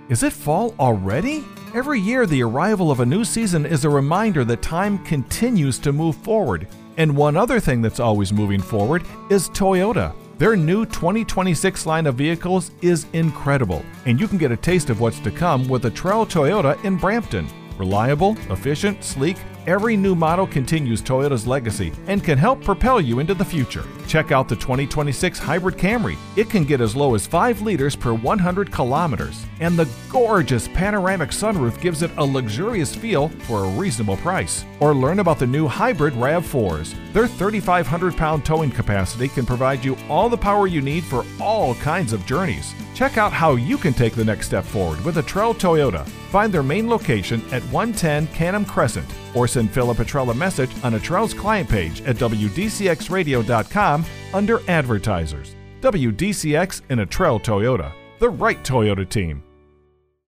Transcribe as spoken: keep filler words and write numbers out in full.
Is it fall already? Every year, the arrival of a new season is a reminder that time continues to move forward. And one other thing that's always moving forward is Toyota. Their new twenty twenty-six line of vehicles is incredible, and you can get a taste of what's to come with the Trail Toyota in Brampton. Reliable, efficient, sleek, every new model continues Toyota's legacy and can help propel you into the future. Check out the twenty twenty-six Hybrid Camry. It can get as low as five liters per one hundred kilometers, and the gorgeous panoramic sunroof gives it a luxurious feel for a reasonable price. Or learn about the new Hybrid RAV fours. Their thirty-five hundred pound towing capacity can provide you all the power you need for all kinds of journeys. Check out how you can take the next step forward with a Trail Toyota. Find their main location at one ten Canham Crescent, or send Philip Petrella a message on a Trail's client page at W D C X radio dot com under Advertisers. W D C X and a Trail Toyota, the right Toyota team.